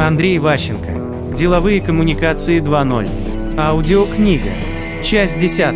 Андрей Ващенко. Деловые коммуникации 2.0. Аудиокнига. Часть 10.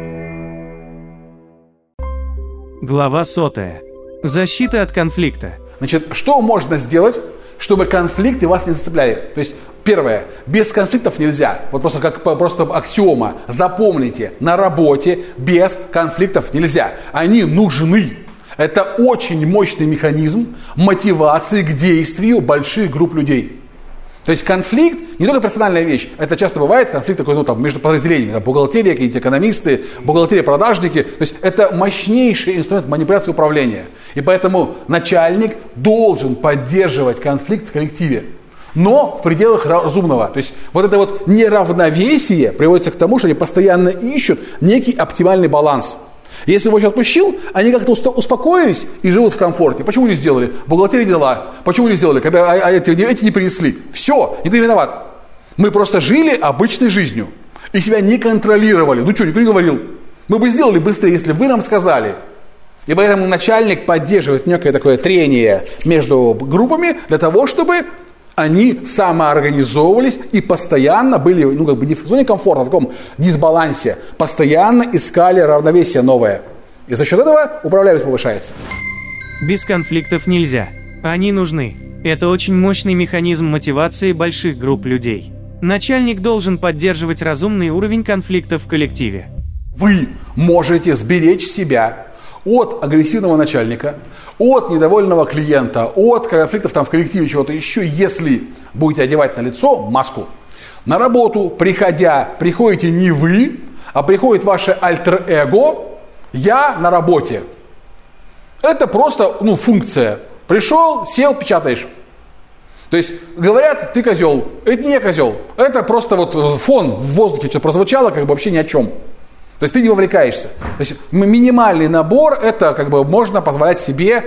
Глава 100. Защита от конфликта. Значит, что можно сделать, чтобы конфликты вас не зацепляли? То есть, первое, без конфликтов нельзя. Вот просто как просто аксиома. Запомните, на работе без конфликтов нельзя. Они нужны. Это очень мощный механизм мотивации к действию больших групп людей. То есть конфликт не только персональная вещь, это часто бывает конфликт такой, между подразделениями, бухгалтерия, какие-то экономисты, бухгалтерия, продажники. То есть это мощнейший инструмент манипуляции управления. И поэтому начальник должен поддерживать конфликт в коллективе, но в пределах разумного. То есть вот это вот неравновесие приводится к тому, что они постоянно ищут некий оптимальный баланс. Если его сейчас отпустил, они как-то успокоились и живут в комфорте. Почему не сделали? Бухгалтерия дела. Почему не сделали? Когда эти не принесли. Все, никто не виноват. Мы просто жили обычной жизнью и себя не контролировали. Ну что, никто не говорил. Мы бы сделали быстрее, если бы вы нам сказали. И поэтому начальник поддерживает некое такое трение между группами для того, чтобы они самоорганизовывались и постоянно были, не в зоне комфорта, а в таком дисбалансе, постоянно искали равновесие новое. И за счет этого управляемость повышается. Без конфликтов нельзя. Они нужны. Это очень мощный механизм мотивации больших групп людей. Начальник должен поддерживать разумный уровень конфликтов в коллективе. Вы можете сберечь себя от агрессивного начальника, от недовольного клиента, от конфликтов в коллективе, чего-то еще, если будете одевать на лицо маску. На работу, приходите не вы, а приходит ваше альтер-эго «я на работе». Это просто функция. Пришел, сел, печатаешь. То есть говорят, ты козел. Это не я козел. Это просто фон в воздухе что-то прозвучало, вообще ни о чем. То есть ты не вовлекаешься. То есть минимальный набор, это можно позволять себе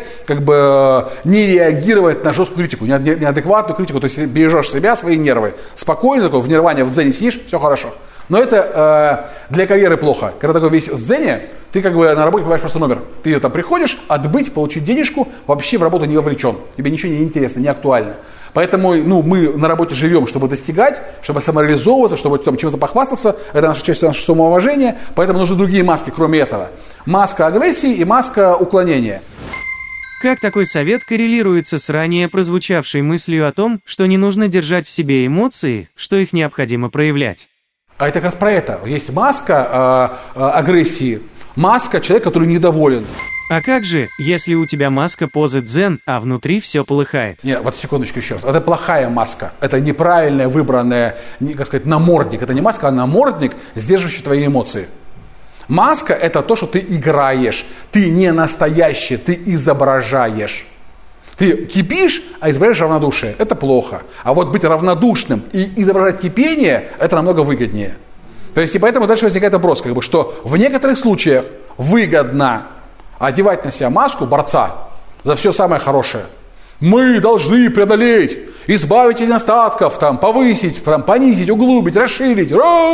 не реагировать на жесткую критику, неадекватную критику. То есть бережешь себя, свои нервы. Спокойно, в нирване, в дзене сидишь, все хорошо. Но это для карьеры плохо. Когда такой весь в дзене, ты на работе понимаешь просто номер. Ты там приходишь, отбыть, получить денежку, вообще в работу не вовлечен. Тебе ничего не интересно, не актуально. Поэтому мы на работе живем, чтобы достигать, чтобы самореализовываться, чтобы чем-то похвастаться. Это наша часть нашего самоуважения. Поэтому нужны другие маски, кроме этого. Маска агрессии и маска уклонения. Как такой совет коррелируется с ранее прозвучавшей мыслью о том, что не нужно держать в себе эмоции, что их необходимо проявлять? А это как раз про это. Есть маска агрессии, маска человека, который недоволен. А как же, если у тебя маска позы дзен, а внутри все полыхает? Нет, секундочку еще раз. Это плохая маска. Это неправильная выбранная, намордник. Это не маска, а намордник, сдерживающий твои эмоции. Маска – это то, что ты играешь. Ты не настоящий, ты изображаешь. Ты кипишь, а изображаешь равнодушие. Это плохо. А вот быть равнодушным и изображать кипение – это намного выгоднее. То есть, и поэтому дальше возникает вопрос, что в некоторых случаях выгодно одевать на себя маску борца за все самое хорошее. Мы должны преодолеть, избавить из остатков, повысить, понизить, углубить, расширить.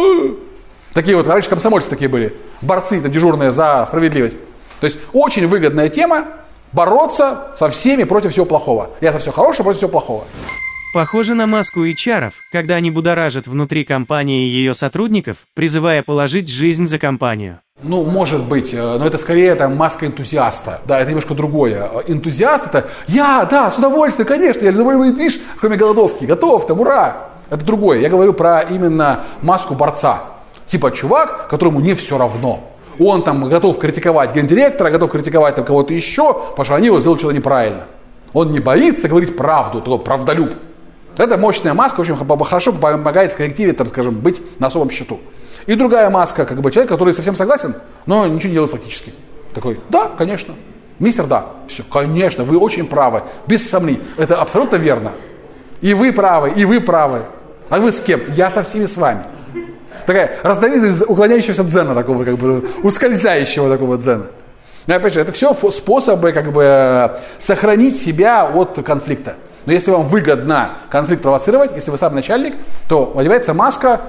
Такие раньше комсомольцы такие были. Борцы дежурные за справедливость. То есть очень выгодная тема бороться со всеми против всего плохого. Я за все хорошее против всего плохого. Похоже на маску HR, когда они будоражат внутри компании ее сотрудников, призывая положить жизнь за компанию. Может быть, но это скорее маска энтузиаста. Да, это немножко другое. Энтузиаст это с удовольствием, конечно, я любой видишь, кроме голодовки, готов, ура. Это другое. Я говорю про именно маску борца. Типа чувак, которому не все равно. Он готов критиковать гендиректора, готов критиковать кого-то еще, потому что они сделали что-то неправильно. Он не боится говорить правду, такой правдолюб. Это мощная маска, очень хорошо помогает в коллективе, быть на особом счету. И другая маска, человек, который совсем согласен, но ничего не делает фактически. Такой, да, конечно. Мистер, да. Все, конечно, вы очень правы. Без сомнений. Это абсолютно верно. И вы правы, и вы правы. А вы с кем? Я со всеми с вами. Такая разновидность из уклоняющегося дзена, такого ускользающего такого дзена. Но опять же, это все способы сохранить себя от конфликта. Но если вам выгодно конфликт провоцировать, если вы сам начальник, то одевается маска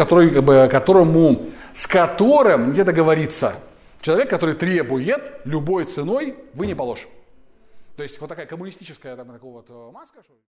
человека, с которым нельзя договориться. Человек, который требует любой ценой, вы не положь. То есть такая коммунистическая маска.